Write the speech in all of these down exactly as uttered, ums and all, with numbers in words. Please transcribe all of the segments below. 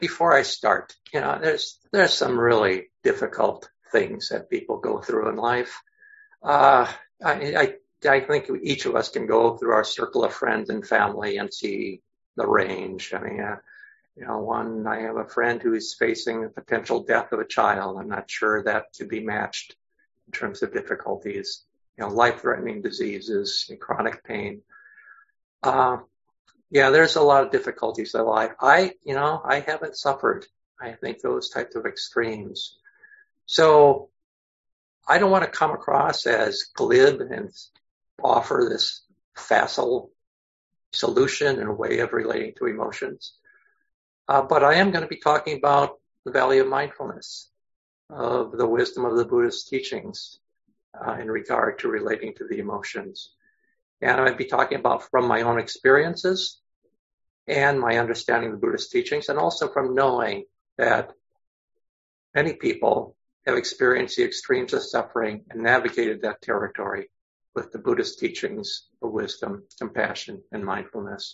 before I start, you know, there's there's some really difficult things that people go through in life. Uh, I, I I think each of us can go through our circle of friends and family and see the range. I mean, uh, you know, one, I have a friend who's facing the potential death of a child. I'm not sure that could be matched in terms of difficulties. You know, life-threatening diseases, chronic pain. Uh, yeah, there's a lot of difficulties in life. I, you know, I haven't suffered, I think, those types of extremes. So I don't want to come across as glib and offer this facile solution and a way of relating to emotions. Uh, but I am going to be talking about the value of mindfulness, of the wisdom of the Buddhist teachings uh, in regard to relating to the emotions. And I'll be talking about from my own experiences and my understanding of the Buddhist teachings, and also from knowing that many people have experienced the extremes of suffering and navigated that territory with the Buddhist teachings of wisdom, compassion, and mindfulness.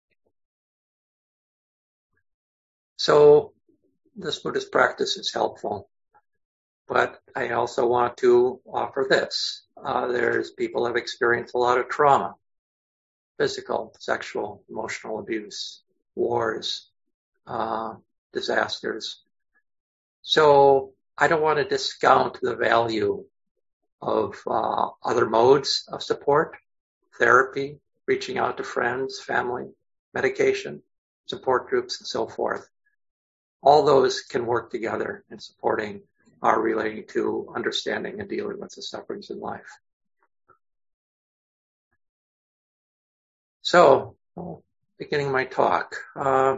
So this Buddhist practice is helpful, but I also want to offer this. Uh, there's people have experienced a lot of trauma, physical, sexual, emotional abuse, wars, uh, disasters. So I don't want to discount the value of uh, other modes of support, therapy, reaching out to friends, family, medication, support groups, and so forth. All those can work together in supporting our relating to understanding and dealing with the sufferings in life. So, beginning my talk, uh,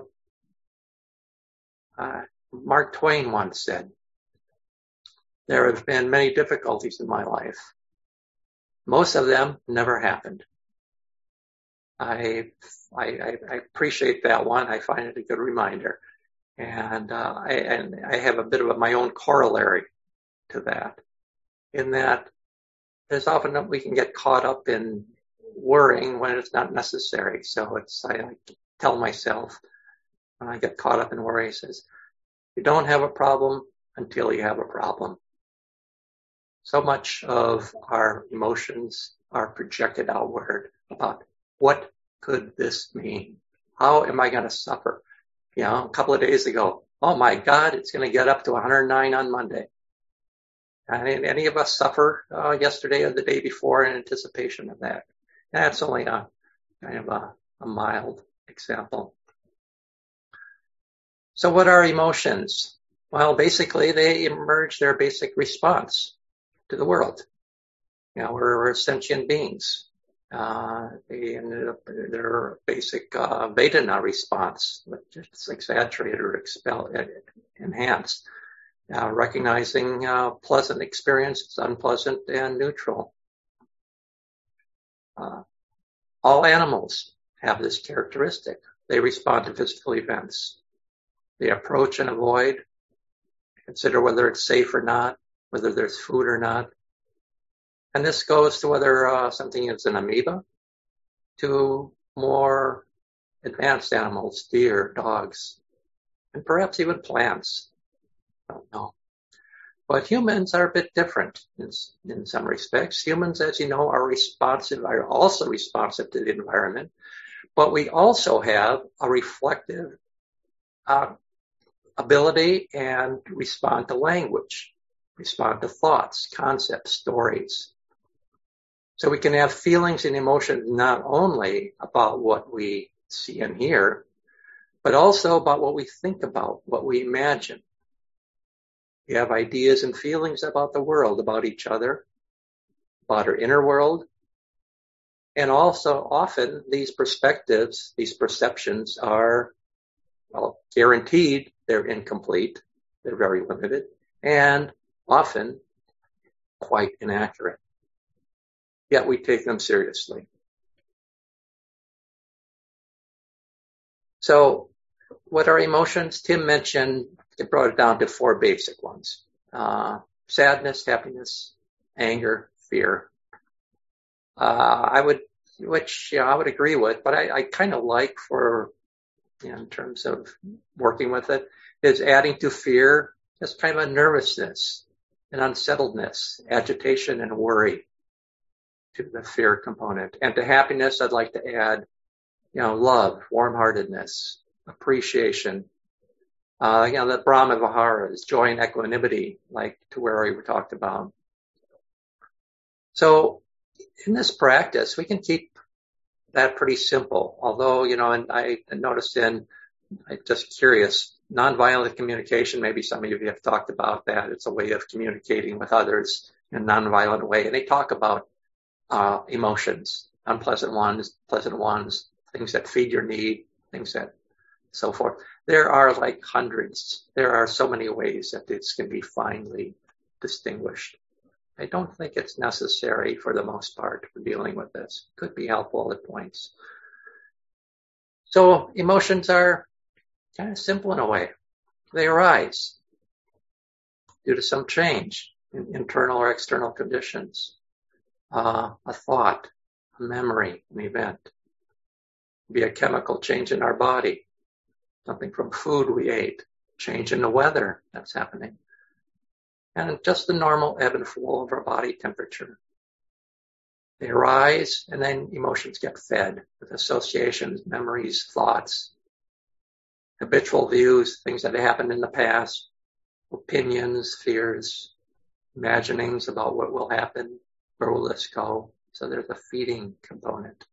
uh, Mark Twain once said, "There have been many difficulties in my life. Most of them never happened." I, I, I appreciate that one. I find it a good reminder. And, uh, I, and I have a bit of a, my own corollary to that, in that there's often that we can get caught up in worrying when it's not necessary. So it's, I like to tell myself when I get caught up in worry, it says, you don't have a problem until you have a problem. So much of our emotions are projected outward about what could this mean? How am I going to suffer? You know, a couple of days ago, oh my God, it's going to get up to one hundred nine on Monday. And any of us suffer uh, yesterday or the day before in anticipation of that? That's only a kind of a, a mild example. So what are emotions? Well, basically, they emerge their basic response to the world. You know, we're, we're sentient beings. Uh, they ended up, their basic uh, Vedana response, which is exaggerated or expel, enhanced, uh, recognizing uh, pleasant experiences, unpleasant, and neutral. Uh, all animals have this characteristic. They respond to physical events. They approach and avoid, consider whether it's safe or not, whether there's food or not. And this goes to whether uh, something is an amoeba, to more advanced animals, deer, dogs, and perhaps even plants. I don't know. But humans are a bit different in, in some respects. Humans, as you know, are responsive, are also responsive to the environment, but we also have a reflective uh, ability and respond to language, respond to thoughts, concepts, stories. So we can have feelings and emotions not only about what we see and hear, but also about what we think about, what we imagine. We have ideas and feelings about the world, about each other, about our inner world. And also often these perspectives, these perceptions are, well, guaranteed they're incomplete, they're very limited, and often quite inaccurate. Yet we take them seriously. So what are emotions? Tim mentioned, it brought it down to four basic ones. Uh, sadness, happiness, anger, fear. Uh, I would, which, you know, I would agree with, but I, I kind of like for in terms of working with it, is adding to fear just kind of a nervousness, an unsettledness, agitation, and worry to the fear component. And to happiness, I'd like to add, you know, love, warm-heartedness, appreciation. Uh, you know, the Brahma Viharas, joy and equanimity, like Tuwari we talked about. So in this practice, we can keep that pretty simple. Although, you know, and I noticed in, I'm just curious, nonviolent communication, maybe some of you have talked about that. It's a way of communicating with others in a nonviolent way. And they talk about uh, emotions, unpleasant ones, pleasant ones, things that feed your need, things that so forth. There are like hundreds. There are so many ways that this can be finely distinguished. I don't think it's necessary for the most part for dealing with this. Could be helpful at points. So emotions are kind of simple in a way. They arise due to some change in internal or external conditions. Uh, a thought, a memory, an event. Be a chemical change in our body. Something from food we ate. Change in the weather that's happening. And just the normal ebb and flow of our body temperature. They arise, and then emotions get fed with associations, memories, thoughts, habitual views, things that happened in the past, opinions, fears, imaginings about what will happen, where will this go. So there's a feeding component.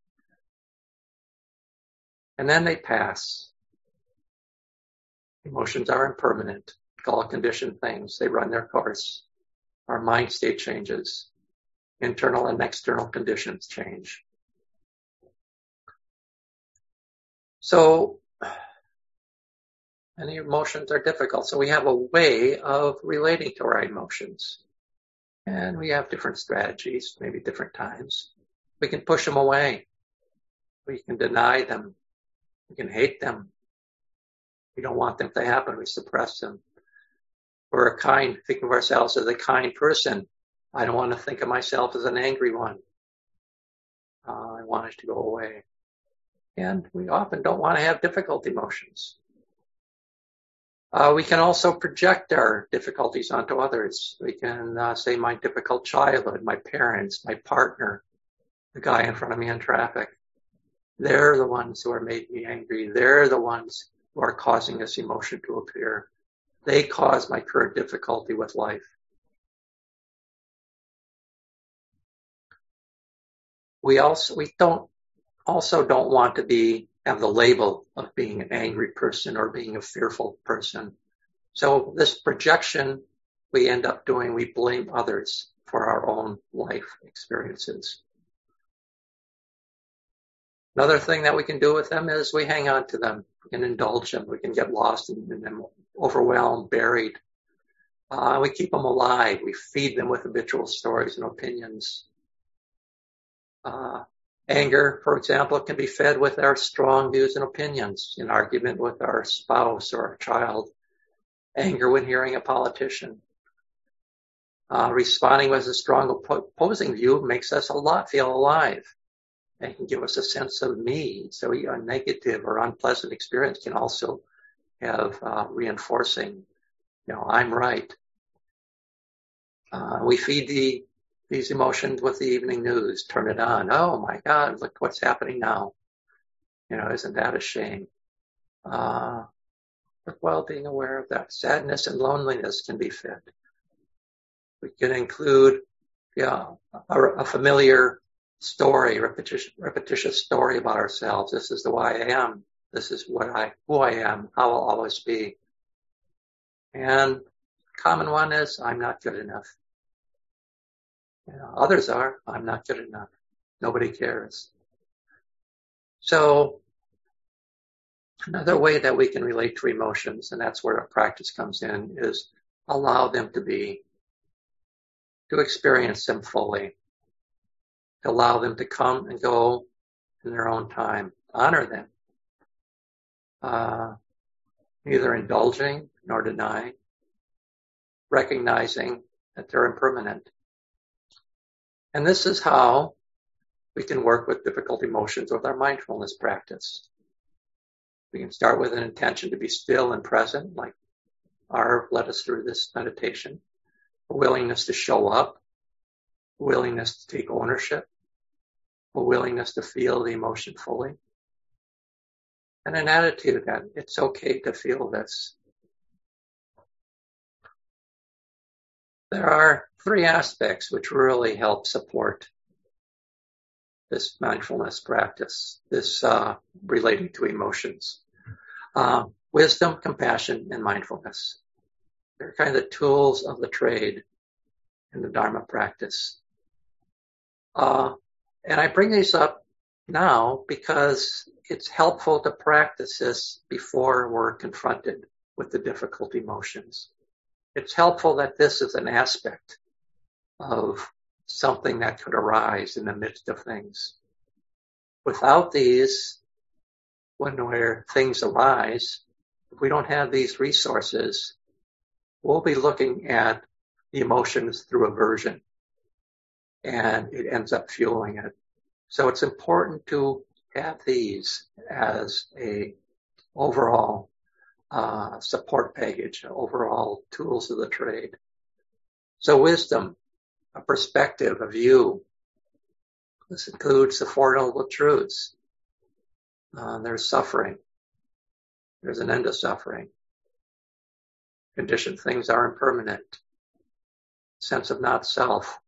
And then they pass. Emotions are impermanent. All conditioned things. They run their course. Our mind state changes. Internal and external conditions change. So, many emotions are difficult. So we have a way of relating to our emotions. And we have different strategies, maybe different times. We can push them away. We can deny them. We can hate them. We don't want them to happen. We suppress them. We're a kind, think of ourselves as a kind person. I don't want to think of myself as an angry one. Uh, I want it to go away. And we often don't want to have difficult emotions. Uh, we can also project our difficulties onto others. We can uh, say my difficult childhood, my parents, my partner, the guy in front of me in traffic. They're the ones who are making me angry. They're the ones who are causing this emotion to appear. They cause my current difficulty with life. We also we don't also don't want to be have the label of being an angry person or being a fearful person. So this projection we end up doing, we blame others for our own life experiences. Another thing that we can do with them is we hang on to them. We can indulge them. We can get lost in, in them, overwhelmed, buried. Uh, we keep them alive. We feed them with habitual stories and opinions. Uh, anger, for example, can be fed with our strong views and opinions in argument with our spouse or our child. Anger when hearing a politician. Uh, responding with a strong opposing view makes us a lot feel alive. It can give us a sense of me. So a negative or unpleasant experience can also have uh, reinforcing, you know, I'm right. Uh, we feed the these emotions with the evening news. Turn it on. Oh my God, look what's happening now. You know, isn't that a shame? Uh, but while being aware of that, sadness and loneliness can be fed. We can include, yeah, a, a familiar story, repetitious, repetitious story about ourselves. This is the way I am. This is what I, who I am, how I'll always be. And common one is, I'm not good enough. You know, others are, I'm not good enough. Nobody cares. So another way that we can relate to emotions, and that's where our practice comes in, is allow them to be, to experience them fully, to allow them to come and go in their own time, honor them, uh, neither indulging nor denying, recognizing that they're impermanent. And this is how we can work with difficult emotions with our mindfulness practice. We can start with an intention to be still and present, like Arv led us through this meditation. A willingness to show up, a willingness to take ownership, a willingness to feel the emotion fully, and an attitude that it's okay to feel this. There are three aspects which really help support this mindfulness practice, this uh, relating to emotions. Uh, wisdom, compassion, and mindfulness. They're kind of the tools of the trade in the Dharma practice. Uh, and I bring these up now because it's helpful to practice this before we're confronted with the difficult emotions. It's helpful that this is an aspect of something that could arise in the midst of things. Without these, when where things arise, if we don't have these resources, we'll be looking at the emotions through aversion, and it ends up fueling it. So it's important to have these as a overall uh, support package, overall tools of the trade. So wisdom, a perspective, a view. This includes the Four Noble Truths. Uh, there's suffering. There's an end to suffering. Conditioned things are impermanent. Sense of not self.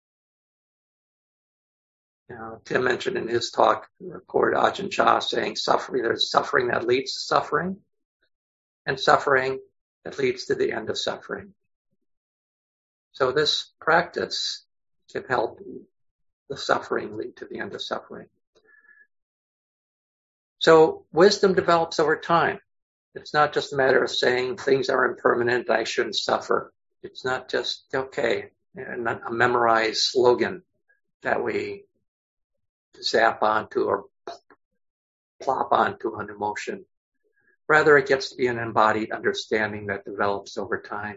You know, Tim mentioned in his talk, recorded Ajahn Chah saying suffering, there's suffering that leads to suffering, and suffering that leads to the end of suffering. So this practice can help the suffering lead to the end of suffering. So wisdom develops over time. It's not just a matter of saying things are impermanent, I shouldn't suffer. It's not just, okay, a memorized slogan that we zap onto or plop onto an emotion. Rather, it gets to be an embodied understanding that develops over time.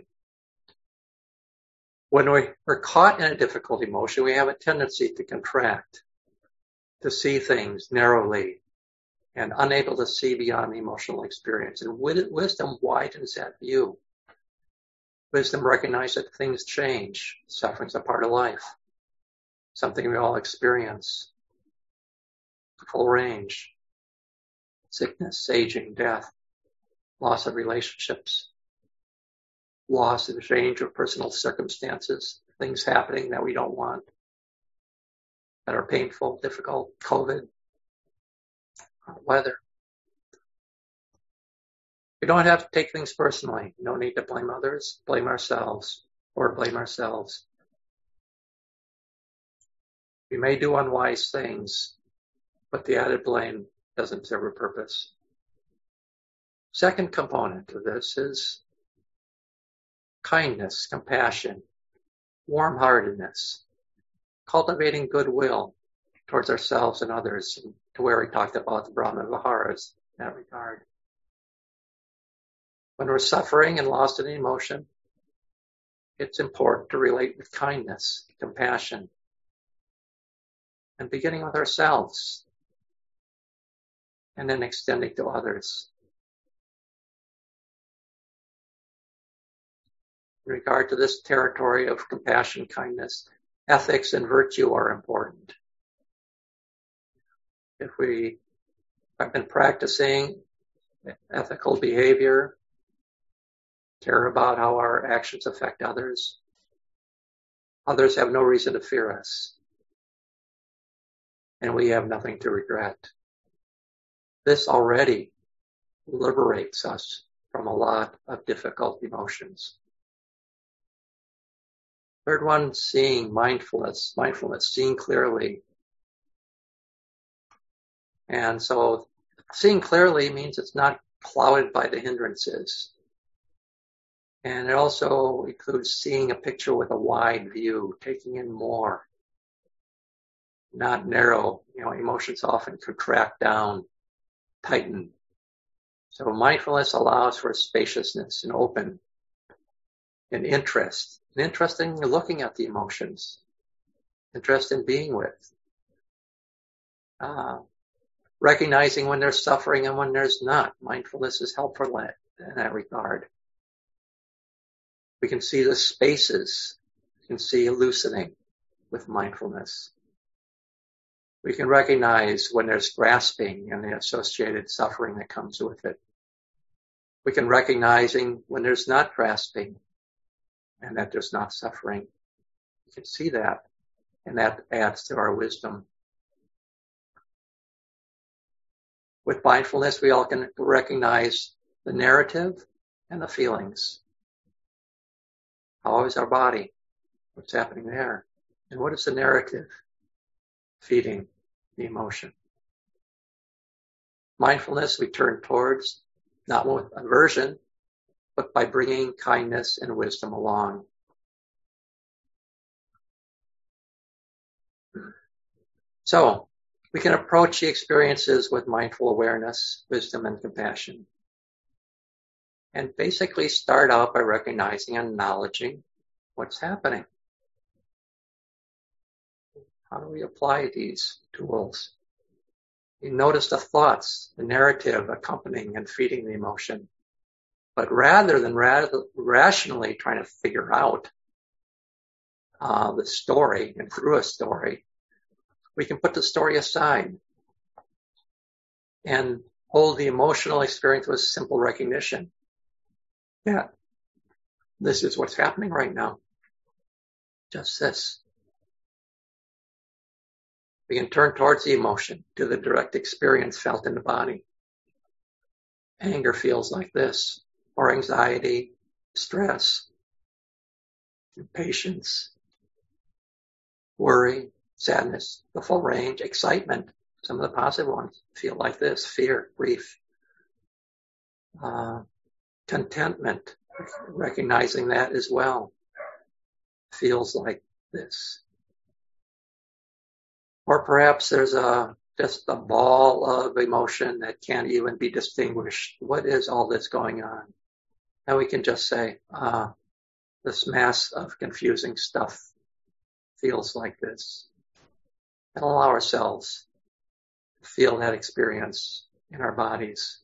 When we're caught in a difficult emotion, we have a tendency to contract, to see things narrowly, and unable to see beyond the emotional experience. And wisdom widens that view. Wisdom recognizes that things change. Suffering's a part of life. Something we all experience. Full range. Sickness, aging, death, loss of relationships, loss and change of personal circumstances, things happening that we don't want, that are painful, difficult, COVID, weather. We don't have to take things personally. No need to blame others, blame ourselves, or blame ourselves. We may do unwise things, but the added blame doesn't serve a purpose. Second component of this is kindness, compassion, warm-heartedness, cultivating goodwill towards ourselves and others, to where we talked about the Brahma Viharas in that regard. When we're suffering and lost in emotion, it's important to relate with kindness, compassion, and beginning with ourselves, and then extending to others. In regard to this territory of compassion, kindness, ethics and virtue are important. If we have been practicing ethical behavior, care about how our actions affect others, others have no reason to fear us, and we have nothing to regret. This already liberates us from a lot of difficult emotions. Third one, seeing, mindfulness, mindfulness, seeing clearly. And so seeing clearly means it's not clouded by the hindrances. And it also includes seeing a picture with a wide view, taking in more, not narrow. You know, emotions often contract down, tighten. So mindfulness allows for spaciousness and open and interest. An interest in looking at the emotions, interest in being with. Uh, recognizing when there's suffering and when there's not. Mindfulness is helpful in that regard. We can see the spaces. We can see loosening with mindfulness. We can recognize when there's grasping and the associated suffering that comes with it. We can recognizing when there's not grasping and that there's not suffering. We can see that, and that adds to our wisdom. With mindfulness, we all can recognize the narrative and the feelings. How is our body? What's happening there? And what is the narrative feeding the emotion? Mindfulness we turn towards, not with aversion, but by bringing kindness and wisdom along. So, we can approach the experiences with mindful awareness, wisdom, and compassion. And basically start out by recognizing and acknowledging what's happening. How do we apply these tools? You notice the thoughts, the narrative accompanying and feeding the emotion. But rather than ra- rationally trying to figure out uh, the story and through a story, we can put the story aside and hold the emotional experience with simple recognition. Yeah, this is what's happening right now. Just this. We can turn towards the emotion, to the direct experience felt in the body. Anger feels like this, or anxiety, stress, impatience, worry, sadness, the full range, excitement. Some of the positive ones feel like this, fear, grief, uh, contentment, recognizing that as well, feels like this. Or perhaps there's a just a ball of emotion that can't even be distinguished. What is all this going on? And we can just say, ah, this mass of confusing stuff feels like this. And allow ourselves to feel that experience in our bodies.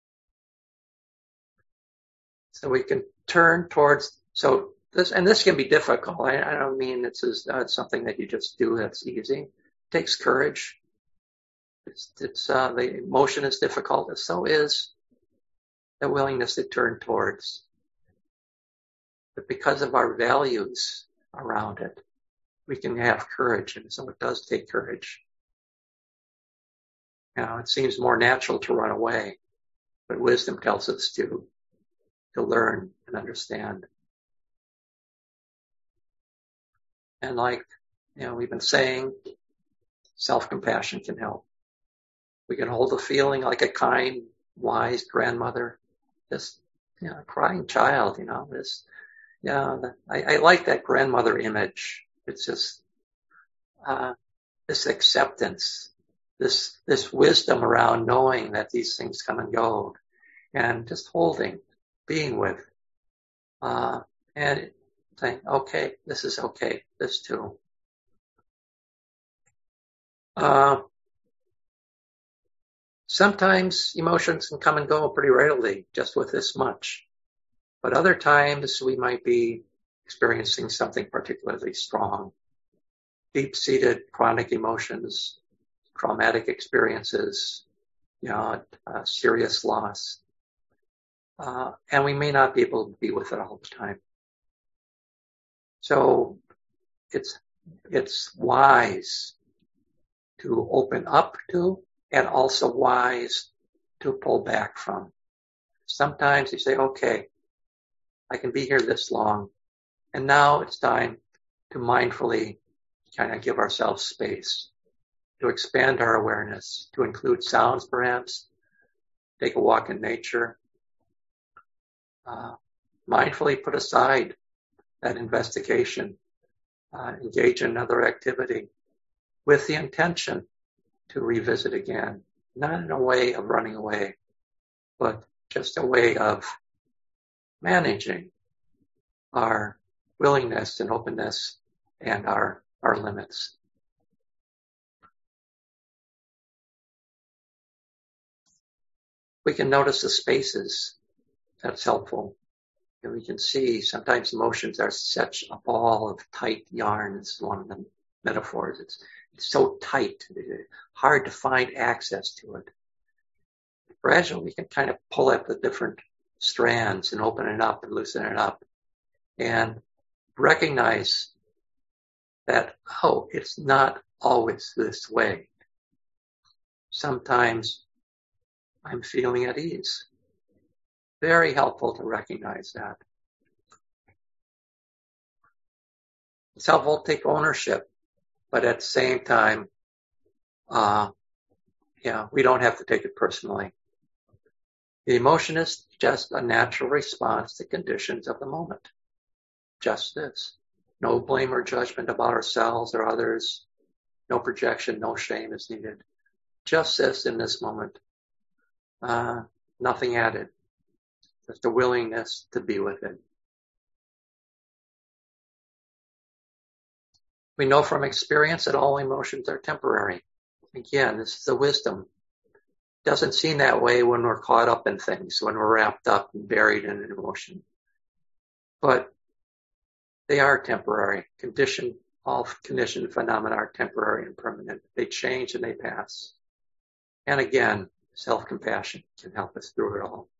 So we can turn towards, so this, and this can be difficult. I, I don't mean it's, uh, it's something that you just do that's easy. It takes courage. It's, it's uh, the emotion is difficult, and so is the willingness to turn towards. But because of our values around it, we can have courage, and so it does take courage. You know, it seems more natural to run away, but wisdom tells us to to learn and understand. And like, you know, we've been saying, self-compassion can help. We can hold a feeling like a kind, wise grandmother, this, you know, crying child, you know, this, yeah, you know, I, I like that grandmother image. It's just, uh, this acceptance, this, this wisdom around knowing that these things come and go, and just holding, being with, uh, and saying, okay, this is okay, this too. Uh, sometimes emotions can come and go pretty readily, just with this much. But other times we might be experiencing something particularly strong. Deep-seated chronic emotions, traumatic experiences, you know, uh, serious loss. Uh, and we may not be able to be with it all the time. So it's, it's wise to open up to, and also wise to pull back from. Sometimes you say, okay, I can be here this long, and now it's time to mindfully kind of give ourselves space, to expand our awareness, to include sounds perhaps, take a walk in nature, uh, mindfully put aside that investigation, uh, engage in another activity with the intention to revisit again, not in a way of running away, but just a way of managing our willingness and openness and our, our limits. we can notice the spaces. That's helpful. And we can see sometimes emotions are such a ball of tight yarn. This is one of the metaphors. It's, it's so tight, hard to find access to it. Gradually, we can kind of pull up the different strands and open it up and loosen it up and recognize that, oh, it's not always this way. Sometimes I'm feeling at ease. Very helpful to recognize that. It's helpful to take ownership, but at the same time, uh, yeah, we don't have to take it personally. The emotion is just a natural response to conditions of the moment. Just this. No blame or judgment about ourselves or others. No projection, no shame is needed. Just this in this moment. Uh, nothing added. Just a willingness to be with it. We know from experience that all emotions are temporary. Again, this is the wisdom. It doesn't seem that way when we're caught up in things, when we're wrapped up and buried in an emotion. But they are temporary. Condition, all conditioned phenomena are temporary and permanent. They change and they pass. And again, self-compassion can help us through it all.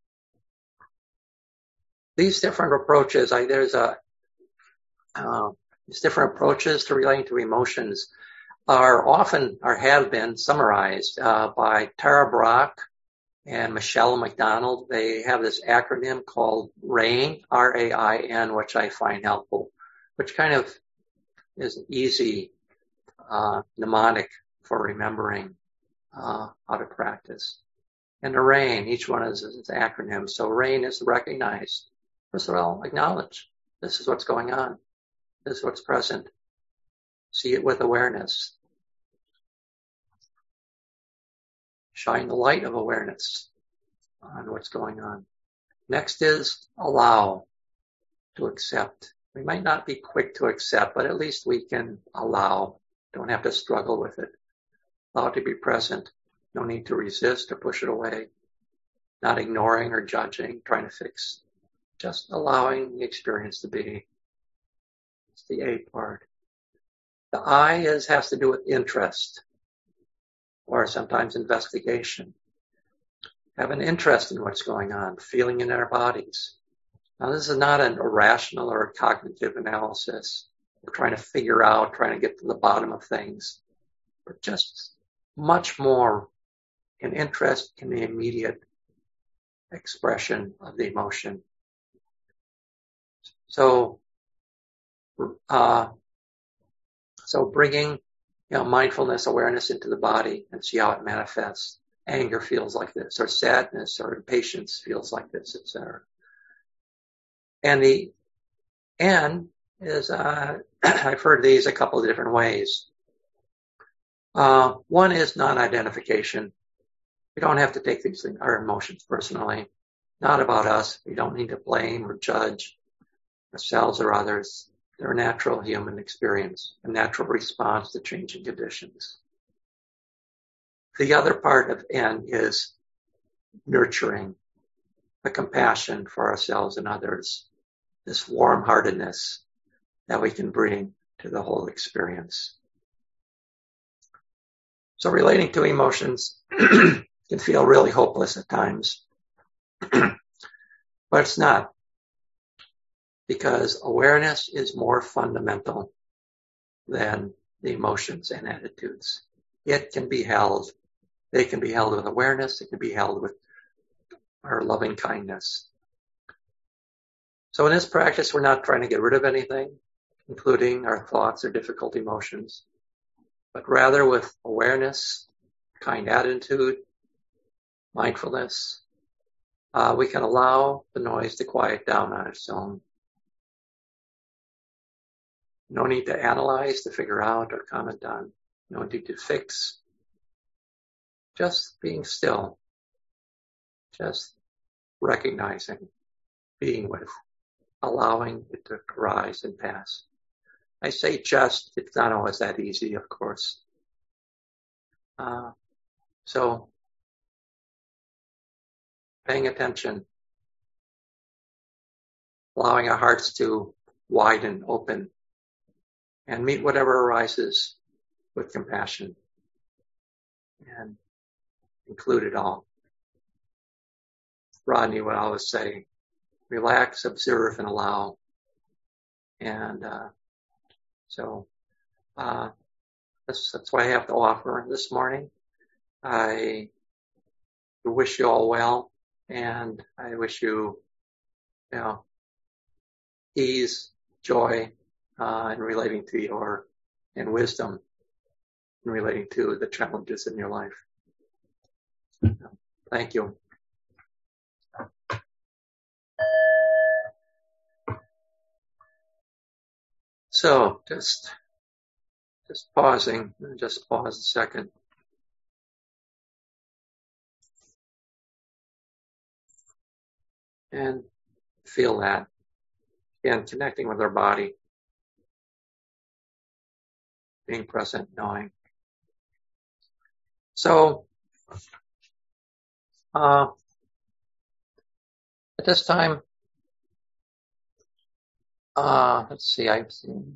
These different approaches, I, there's a, uh, these different approaches to relating to emotions are often, or have been, summarized uh, by Tara Brach and Michelle McDonald. They have this acronym called RAIN, R A I N, which I find helpful, which kind of is an easy uh, mnemonic for remembering uh, how to practice. And the RAIN, each one is an acronym. So RAIN is recognized. First of all, acknowledge. This is what's going on. This is what's present. See it with awareness. Shine the light of awareness on what's going on. Next is allow, to accept. We might not be quick to accept, but at least we can allow. Don't have to struggle with it. Allow it to be present. No need to resist or push it away. Not ignoring or judging, trying to fix. Just allowing the experience to be. It's the A part. The I is has to do with interest, or sometimes investigation. Have an interest in what's going on, feeling in our bodies. Now, this is not an irrational or a cognitive analysis. We're trying to figure out, trying to get to the bottom of things, but just much more an interest in the immediate expression of the emotion. So, uh, so bringing, you know, mindfulness, awareness into the body and see how it manifests. Anger feels like this, or sadness, or impatience feels like this, et cetera. And the N is, uh, I've heard these a couple of different ways. Uh, one is non-identification. We don't have to take these things, our emotions personally. Not about us. We don't need to blame or judge ourselves or others. They're a natural human experience, a natural response to changing conditions. The other part of N is nurturing, the compassion for ourselves and others, this warm-heartedness that we can bring to the whole experience. So relating to emotions can feel really hopeless at times, but it's not, because awareness is more fundamental than the emotions and attitudes. It can be held. They can be held with awareness. It can be held with our loving kindness. So in this practice, we're not trying to get rid of anything, including our thoughts or difficult emotions, but rather with awareness, kind attitude, mindfulness, uh, we can allow the noise to quiet down on its own. No need to analyze, to figure out, or comment on. No need to fix. Just being still. Just recognizing, being with, allowing it to arise and pass. I say just, it's not always that easy, of course. Uh, so, paying attention, allowing our hearts to widen, open, and meet whatever arises with compassion and include it all. Rodney would always say, relax, observe, and allow. And uh, so uh, that's, that's what I have to offer this morning. I wish you all well, and I wish you, you know, ease, joy uh, in relating to your, and wisdom in relating to the challenges in your life. Thank you. So just, just pausing, just pause a second. And feel that. Again, connecting with our body. Being present, knowing. So, uh, at this time, uh, let's see, I've seen.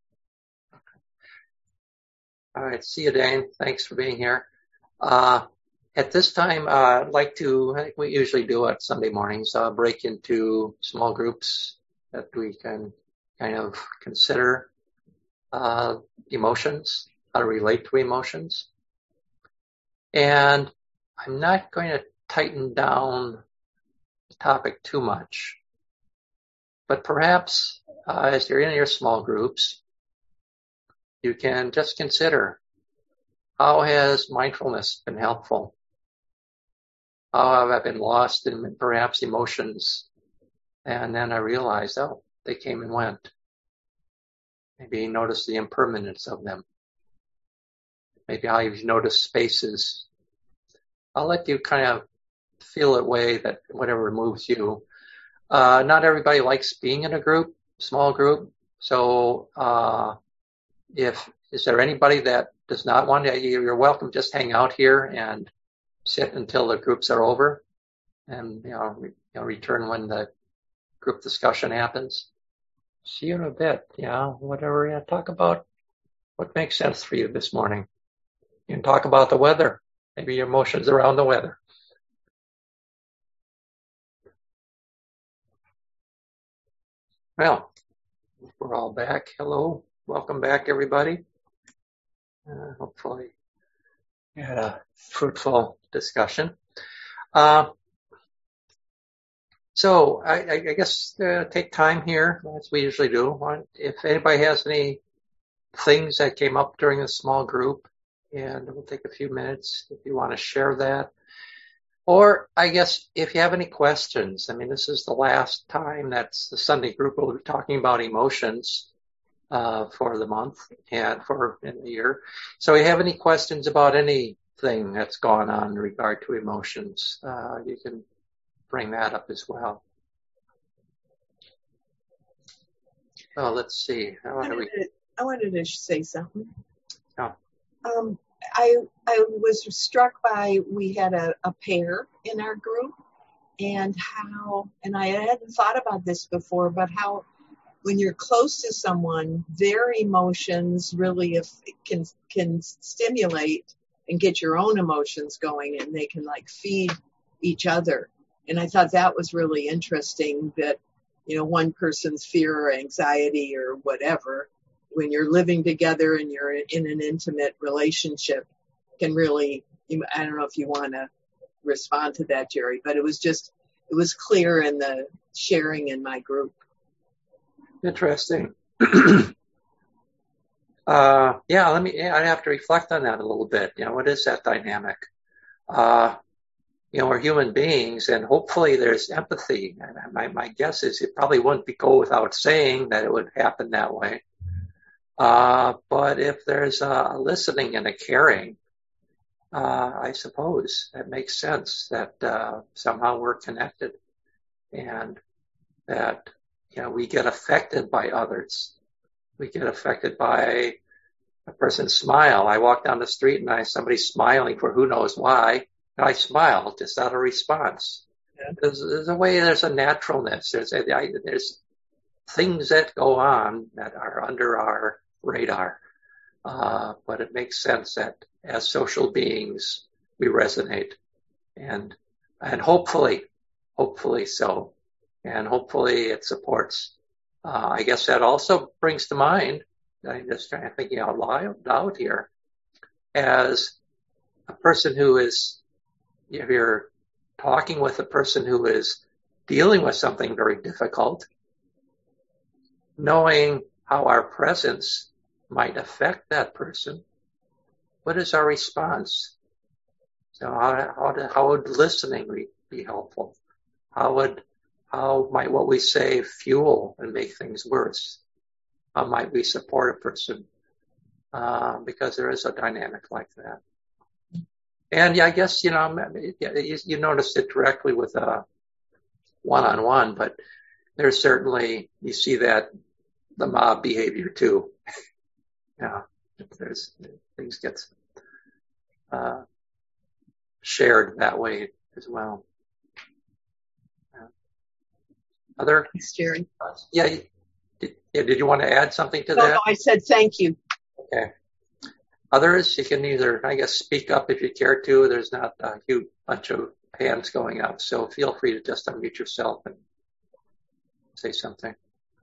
All right, see you, Dane. Thanks for being here. Uh, at this time, uh, I'd like to, I think we usually do it Sunday mornings, uh, break into small groups that we can kind of consider uh, emotions, how to relate to emotions. And I'm not going to tighten down the topic too much, but perhaps uh, as you're in your small groups, you can just consider, how has mindfulness been helpful? How have I been lost in perhaps emotions? And then I realized, oh, they came and went. Maybe notice the impermanence of them. Maybe how you've noticed spaces. I'll let you kind of feel a way that whatever moves you. Uh, not everybody likes being in a group, small group. So, uh, if, is there anybody that does not want to, you're welcome, just hang out here and sit until the groups are over and, you know, re, you know return when the group discussion happens. See you in a bit. Yeah, whatever. Yeah, talk about what makes sense for you this morning. You can talk about the weather. Maybe your emotions around the weather. Well, we're all back. Hello. Welcome back, everybody. Uh, hopefully you had a fruitful discussion. Uh, so I, I guess uh, take time here, as we usually do. If anybody has any things that came up during a small group, and we'll take a few minutes if you want to share that. Or I guess if you have any questions, I mean, this is the last time that's the Sunday group will be talking about emotions uh, for the month and for in the year. So if you have any questions about anything that's gone on in regard to emotions, uh, you can bring that up as well. Well, let's see. How I, do we... wanted to, I wanted to say something. Oh. Um, I I was struck by, we had a, a pair in our group, and how, and I hadn't thought about this before, but how when you're close to someone, their emotions really if, can can stimulate and get your own emotions going, and they can like feed each other. And I thought that was really interesting, that, you know, one person's fear or anxiety or whatever, when you're living together and you're in an intimate relationship, can really, I don't know if you want to respond to that, Jerry, but it was just, it was clear in the sharing in my group. Interesting. uh, yeah, let me, I'd have to reflect on that a little bit. You know, what is that dynamic? Uh, you know, we're human beings, and hopefully there's empathy. And my, my guess is it probably wouldn't be go without saying that it would happen that way. Uh, but if there's a listening and a caring, uh, I suppose that makes sense that, uh, somehow we're connected, and that, you know, we get affected by others. We get affected by a person's smile. I walk down the street and I somebody's smiling for who knows why, and I smile just out of response. there's, there's a way, there's a naturalness. There's a, I, there's things that go on that are under our radar. Uh, but it makes sense that as social beings, we resonate. And, and hopefully, hopefully so. And hopefully it supports. Uh, I guess that also brings to mind, I'm just trying to think out loud here, as a person who is, if you're talking with a person who is dealing with something very difficult, knowing how our presence might affect that person, what is our response? So how, how, how would listening be helpful? How would, how might what we say fuel and make things worse? How might we support a person? Uh, because there is a dynamic like that. And yeah, I guess, you know, you, you noticed it directly with a one-on-one, but there's certainly, you see that the mob behavior too. Yeah, there's things get uh, shared that way as well. Yeah. Other? Thanks, Jerry. Yeah, did, yeah, did you want to add something to no, that? No, I said thank you. Okay. Others, you can either, I guess, speak up if you care to. There's not a huge bunch of hands going up, so feel free to just unmute yourself and say something.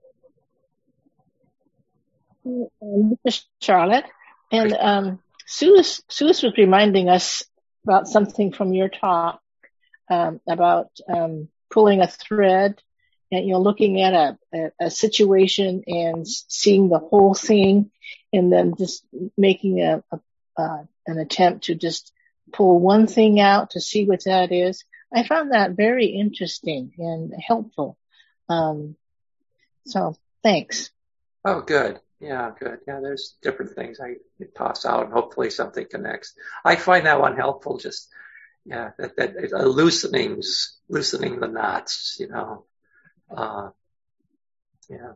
This is Charlotte, and um, Suze, Suze was reminding us about something from your talk um, about um, pulling a thread, and you know, looking at a, a, a situation and seeing the whole thing, and then just making a, a uh, an attempt to just pull one thing out to see what that is. I found that very interesting and helpful. Um, so thanks. Oh, good. Yeah, good. Yeah, there's different things I toss out and hopefully something connects. I find that one helpful, just, yeah, that, that uh, loosenings, loosening the knots, you know. Uh, yeah.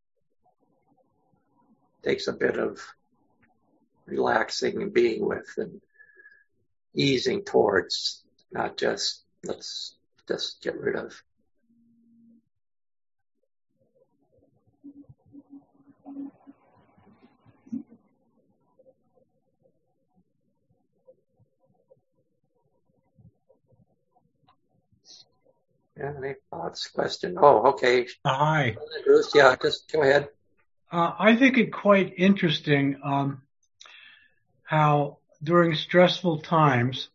Takes a bit of relaxing and being with and easing towards, not just, let's just get rid of. Yeah, any thoughts, question? Oh, okay. Uh, hi. Bruce, yeah, just go ahead. Uh, I think it quite interesting um, how during stressful times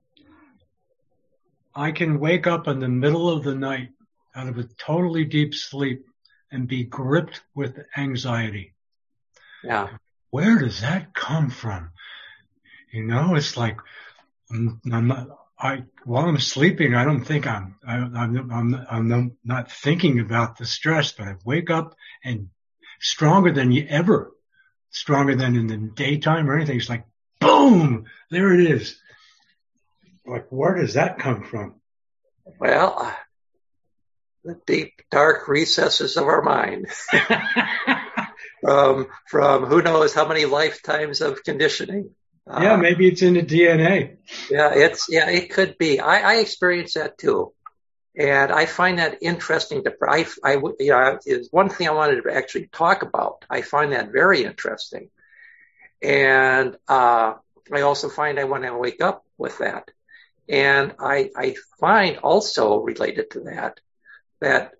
I can wake up in the middle of the night out of a totally deep sleep and be gripped with anxiety. Yeah. Where does that come from? You know, it's like I'm, I'm not. I while I'm sleeping, I don't think I'm I, I'm I'm I'm not thinking about the stress, but I wake up and stronger than you ever, stronger than in the daytime or anything. It's like boom, there it is. Like, where does that come from? Well, uh, the deep, dark recesses of our mind. from from who knows how many lifetimes of conditioning. Yeah, uh, maybe it's in the D N A. Yeah, it's yeah, it could be. I, I experience that too, and I find that interesting. To I, I you know, is one thing I wanted to actually talk about. I find that very interesting, and uh, I also find I want to wake up with that, and I I find also related to that that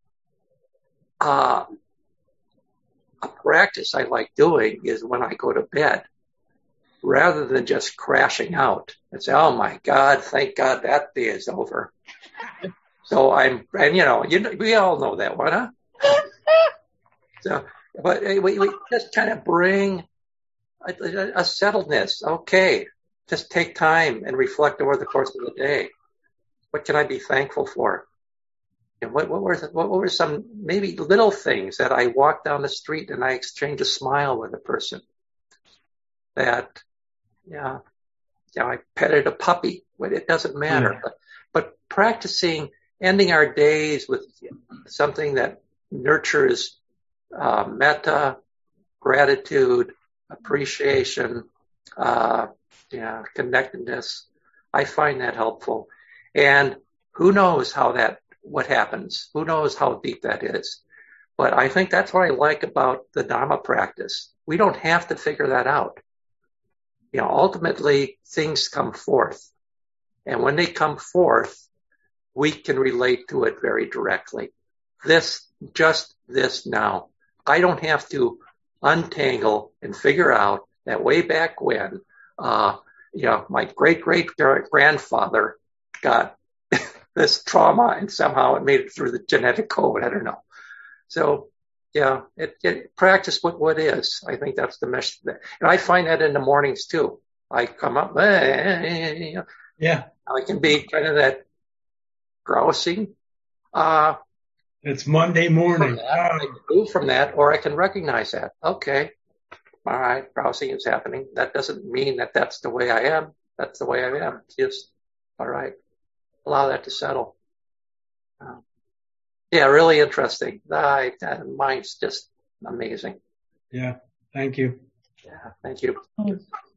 uh, a practice I like doing is when I go to bed. Rather than just crashing out and say, oh my God, thank God that day is over. So I'm, and you know, you know, we all know that one, huh? So, but we, we just kind of bring a, a settledness. Okay, just take time and reflect over the course of the day. What can I be thankful for? And what, what were what were some maybe little things that I walk down the street and I exchange a smile with a person that. Yeah, yeah. I petted a puppy. It doesn't matter. Mm. But, but practicing ending our days with something that nurtures uh, metta, gratitude, appreciation, uh, yeah, connectedness. I find that helpful. And Who knows how that, what happens? Who knows how deep that is? But I think that's what I like about the Dhamma practice. We don't have to figure that out. You know, ultimately things come forth. And when they come forth, we can relate to it very directly. This, just this now. I don't have to untangle and figure out that way back when, uh, you know, my great-great-grandfather got this trauma and somehow it made it through the genetic code. I don't know. So, yeah, it, it practice what what is. I think that's the message. And I find that in the mornings too. I come up, eh, yeah. I can be kind of that grousing. Uh, it's Monday morning. That, I can move from that, or I can recognize that. Okay, all right, grousing is happening. That doesn't mean that that's the way I am. That's the way I am. It's just, all right, allow that to settle. Uh, yeah, really interesting. I, that mine's just amazing. Yeah, thank you. Yeah, thank you.